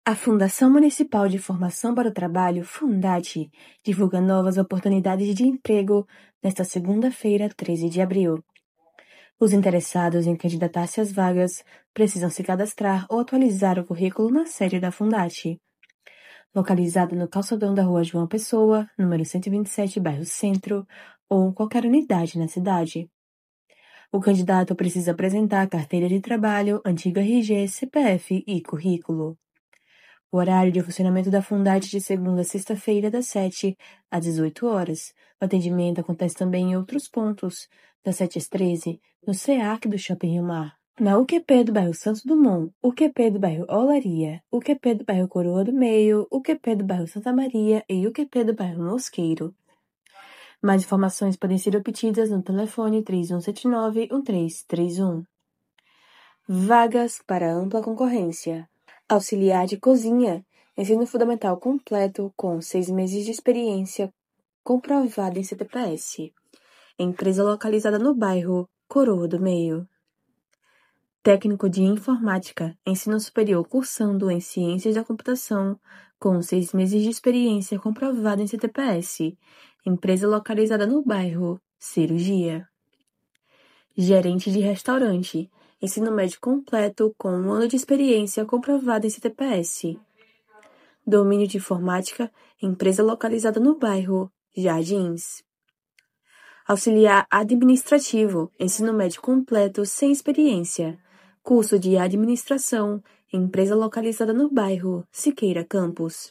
A Fundação Municipal de Formação para o Trabalho, Fundate, divulga novas oportunidades de emprego nesta segunda-feira, 13 de abril. Os interessados em candidatar-se às vagas precisam se cadastrar ou atualizar o currículo na sede da Fundate, localizada no calçadão da Rua João Pessoa, número 127, bairro Centro, ou qualquer unidade na cidade. O candidato precisa apresentar carteira de trabalho, antigo RG, CPF e currículo. O horário de funcionamento da Fundate de segunda a sexta-feira, das 7 às 18 horas. O atendimento acontece também em outros pontos, das 7 às 13, no SEAC do Shopping Rio Mar, na UQP do bairro Santos Dumont, UQP do bairro Olaria, UQP do bairro Coroa do Meio, UQP do bairro Santa Maria e UQP do bairro Mosqueiro. Mais informações podem ser obtidas no telefone 3179-1331. Vagas para ampla concorrência. Auxiliar de cozinha, ensino fundamental completo com 6 meses de experiência comprovada em CTPS. Empresa localizada no bairro Coroa do Meio. Técnico de informática, ensino superior cursando em ciências da computação com 6 meses de experiência comprovada em CTPS. Empresa localizada no bairro Cirurgia. Gerente de restaurante, ensino médio completo com 1 ano de experiência comprovada em CTPS. Domínio de informática, empresa localizada no bairro Jardins. Auxiliar administrativo, ensino médio completo sem experiência. Curso de administração, empresa localizada no bairro Siqueira Campos.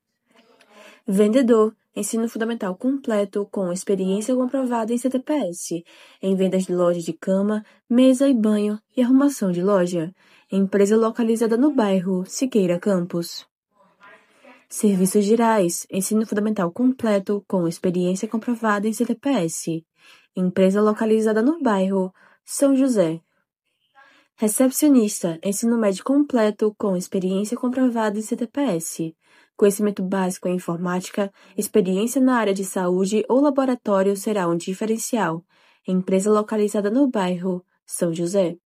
Vendedor, ensino fundamental completo com experiência comprovada em CTPS, em vendas de lojas de cama, mesa e banho e arrumação de loja. Empresa localizada no bairro Siqueira Campos. Serviços gerais, ensino fundamental completo com experiência comprovada em CTPS. Empresa localizada no bairro São José. Recepcionista, ensino médio completo com experiência comprovada em CTPS. Conhecimento básico em informática, experiência na área de saúde ou laboratório será um diferencial. Empresa localizada no bairro São José.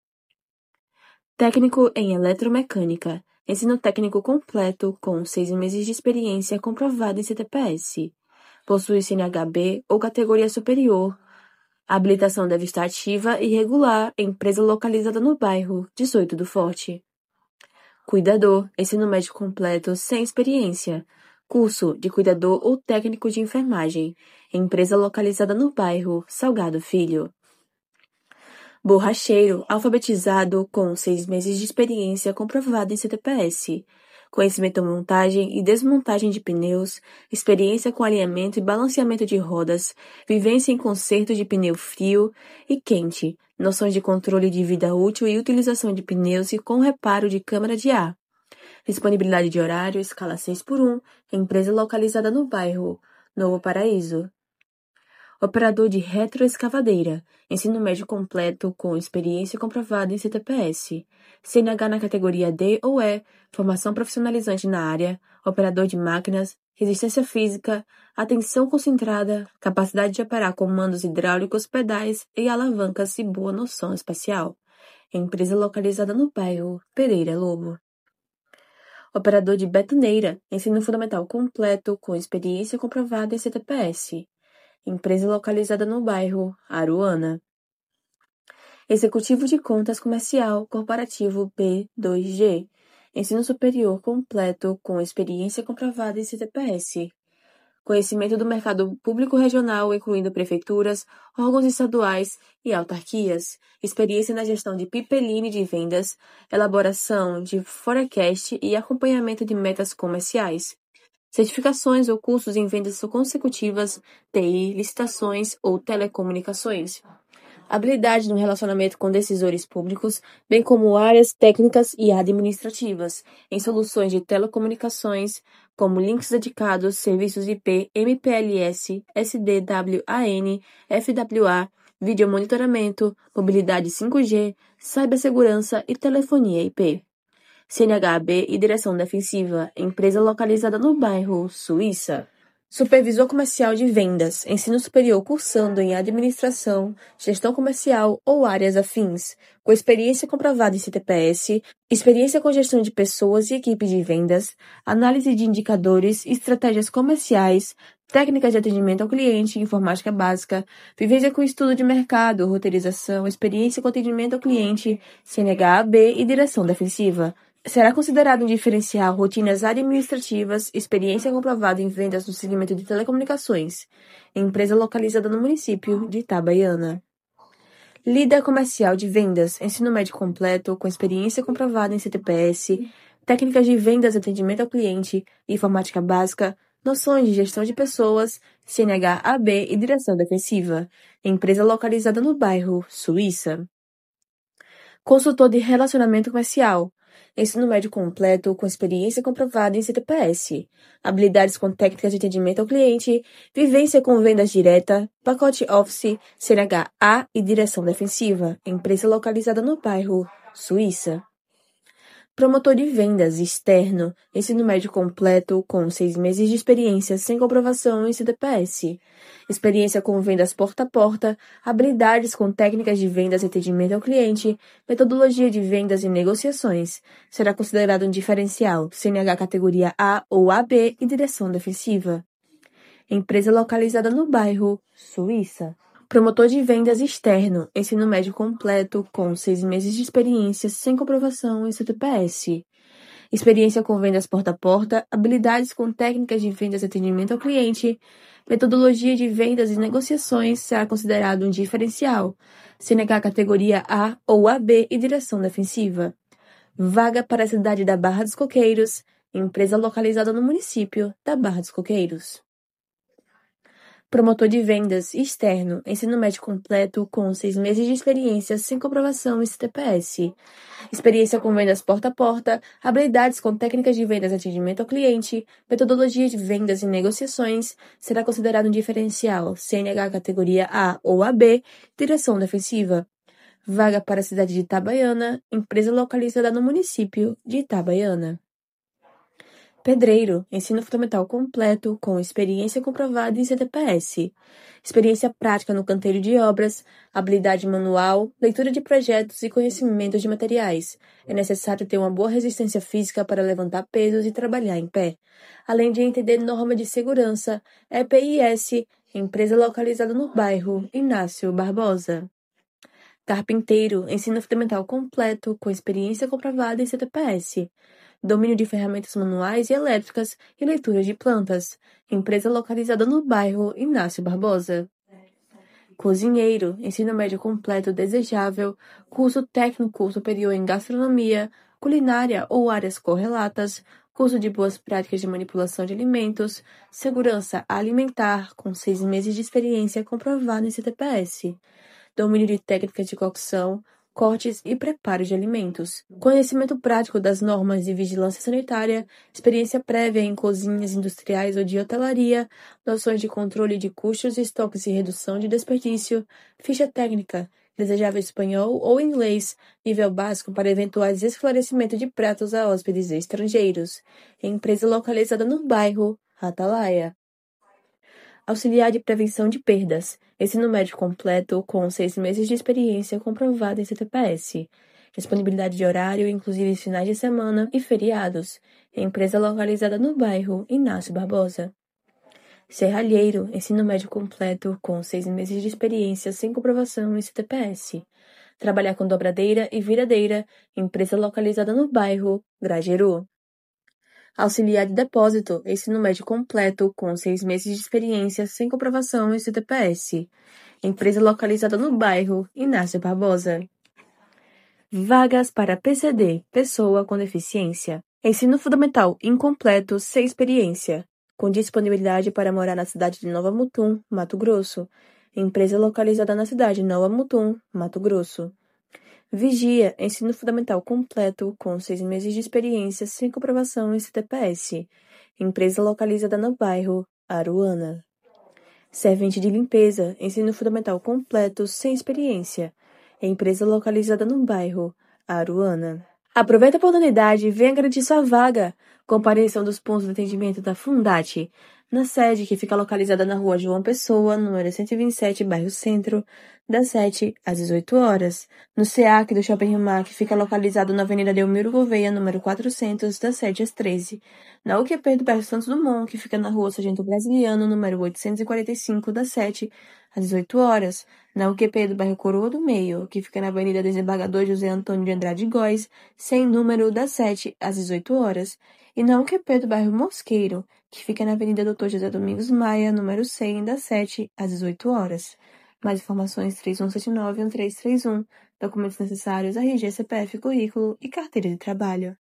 Técnico em eletromecânica, ensino técnico completo com 6 meses de experiência comprovada em CTPS. Possui CNHB ou categoria superior. A habilitação deve estar ativa e regular. Empresa localizada no bairro 18 do Forte. Cuidador, ensino médio completo sem experiência. Curso de cuidador ou técnico de enfermagem. Empresa localizada no bairro Salgado Filho. Borracheiro, alfabetizado com 6 meses de experiência comprovada em CTPS. Conhecimento em montagem e desmontagem de pneus, experiência com alinhamento e balanceamento de rodas, vivência em conserto de pneu frio e quente, noções de controle de vida útil e utilização de pneus e com reparo de câmara de ar. Disponibilidade de horário, escala 6x1, empresa localizada no bairro Novo Paraíso. Operador de retroescavadeira, ensino médio completo com experiência comprovada em CTPS, CNH na categoria D ou E, formação profissionalizante na área, operador de máquinas, resistência física, atenção concentrada, capacidade de operar comandos hidráulicos, pedais e alavancas e boa noção espacial. Empresa localizada no bairro Pereira Lobo. Operador de betoneira, ensino fundamental completo com experiência comprovada em CTPS. Empresa localizada no bairro Aruana. Executivo de contas comercial corporativo B2G. Ensino superior completo com experiência comprovada em CTPS. Conhecimento do mercado público regional, incluindo prefeituras, órgãos estaduais e autarquias. Experiência na gestão de pipeline de vendas, elaboração de forecast e acompanhamento de metas comerciais. Certificações ou cursos em vendas consecutivas, TI, licitações ou telecomunicações. Habilidade no relacionamento com decisores públicos, bem como áreas técnicas e administrativas, em soluções de telecomunicações, como links dedicados, serviços IP, MPLS, SDWAN, FWA, videomonitoramento, mobilidade 5G, cibersegurança e telefonia IP. CNHB e direção defensiva, empresa localizada no bairro Suíça. Supervisor comercial de vendas, ensino superior cursando em administração, gestão comercial ou áreas afins, com experiência comprovada em CTPS, experiência com gestão de pessoas e equipes de vendas, análise de indicadores, estratégias comerciais, técnicas de atendimento ao cliente, informática básica, vivência com estudo de mercado, roteirização, experiência com atendimento ao cliente, CNH-AB e direção defensiva. Será considerado um diferencial rotinas administrativas, experiência comprovada em vendas no segmento de telecomunicações, empresa localizada no município de Itabaiana. Líder comercial de vendas, ensino médio completo, com experiência comprovada em CTPS, técnicas de vendas e atendimento ao cliente, informática básica, noções de gestão de pessoas, CNH-AB e direção defensiva, empresa localizada no bairro Suíça. Consultor de relacionamento comercial, ensino médio completo com experiência comprovada em CTPS, habilidades com técnicas de atendimento ao cliente, vivência com vendas direta, pacote Office, CNH-A e direção defensiva, empresa localizada no bairro Suíça. Promotor de vendas externo, ensino médio completo com 6 meses de experiência sem comprovação em CTPS, experiência com vendas porta a porta, habilidades com técnicas de vendas e atendimento ao cliente, metodologia de vendas e negociações. Será considerado um diferencial, CNH categoria A ou AB e direção defensiva. Empresa localizada no bairro Suíça. Promotor de vendas externo, ensino médio completo com 6 meses de experiência sem comprovação em CTPS. Experiência com vendas porta a porta, habilidades com técnicas de vendas e atendimento ao cliente, metodologia de vendas e negociações será considerado um diferencial, CNH categoria A ou AB e direção defensiva. Vaga para a cidade da Barra dos Coqueiros, empresa localizada no município da Barra dos Coqueiros. Promotor de vendas externo, ensino médio completo com 6 meses de experiência sem comprovação em CTPS. Experiência com vendas porta a porta, habilidades com técnicas de vendas e atendimento ao cliente, metodologia de vendas e negociações, será considerado um diferencial, CNH categoria A ou AB, direção defensiva. Vaga para a cidade de Itabaiana, empresa localizada no município de Itabaiana. Pedreiro, ensino fundamental completo, com experiência comprovada em CTPS, experiência prática no canteiro de obras, habilidade manual, leitura de projetos e conhecimento de materiais. É necessário ter uma boa resistência física para levantar pesos e trabalhar em pé, além de entender norma de segurança, EPIS, empresa localizada no bairro Inácio Barbosa. Carpinteiro, ensino fundamental completo, com experiência comprovada em CTPS, domínio de ferramentas manuais e elétricas e leitura de plantas, empresa localizada no bairro Inácio Barbosa. Cozinheiro, ensino médio completo desejável, curso técnico superior em gastronomia, culinária ou áreas correlatas, curso de boas práticas de manipulação de alimentos, segurança alimentar, com 6 meses de experiência comprovada em CTPS, domínio de técnicas de cocção, cortes e preparo de alimentos, conhecimento prático das normas de vigilância sanitária, experiência prévia em cozinhas industriais ou de hotelaria, noções de controle de custos, estoques e redução de desperdício, ficha técnica, desejável espanhol ou inglês, nível básico para eventuais esclarecimentos de pratos a hóspedes estrangeiros, empresa localizada no bairro Atalaia. Auxiliar de prevenção de perdas, ensino médio completo com 6 meses de experiência comprovada em CTPS, disponibilidade de horário, inclusive finais de semana e feriados, empresa localizada no bairro Inácio Barbosa. Serralheiro, ensino médio completo com 6 meses de experiência sem comprovação em CTPS, trabalhar com dobradeira e viradeira, empresa localizada no bairro Grageru. Auxiliar de depósito, ensino médio completo, com 6 meses de experiência sem comprovação em CTPS. Empresa localizada no bairro Inácio Barbosa. Vagas para PCD, pessoa com deficiência. Ensino fundamental incompleto, sem experiência. Com disponibilidade para morar na cidade de Nova Mutum, Mato Grosso. Empresa localizada na cidade de Nova Mutum, Mato Grosso. Vigia, ensino fundamental completo, com 6 meses de experiência sem comprovação em CTPS. Empresa localizada no bairro Aruana. Servente de limpeza, ensino fundamental completo, sem experiência. Empresa localizada no bairro Aruana. Aproveita a oportunidade e venha garantir sua vaga. Compareção dos pontos de atendimento da Fundate. Na sede, que fica localizada na rua João Pessoa, número 127, bairro Centro, das 7 às 18 horas. No SEAC do Shopping Rio Mar, que fica localizado na Avenida Delmiro Gouveia, número 400, das 7 às 13. Na UQP do bairro Santos Dumont, que fica na rua Sargento Brasiliano, número 845, das 7 às 18 horas. Na UQP do bairro Coroa do Meio, que fica na Avenida Desembargador José Antônio de Andrade Góes, sem número, das 7 às 18 horas. E na UQP do bairro Mosqueiro, que fica na Avenida Doutor José Domingos Maia, número 100, das 7 às 18 horas. Mais informações 3179-1331. Documentos necessários: RG, CPF, currículo e carteira de trabalho.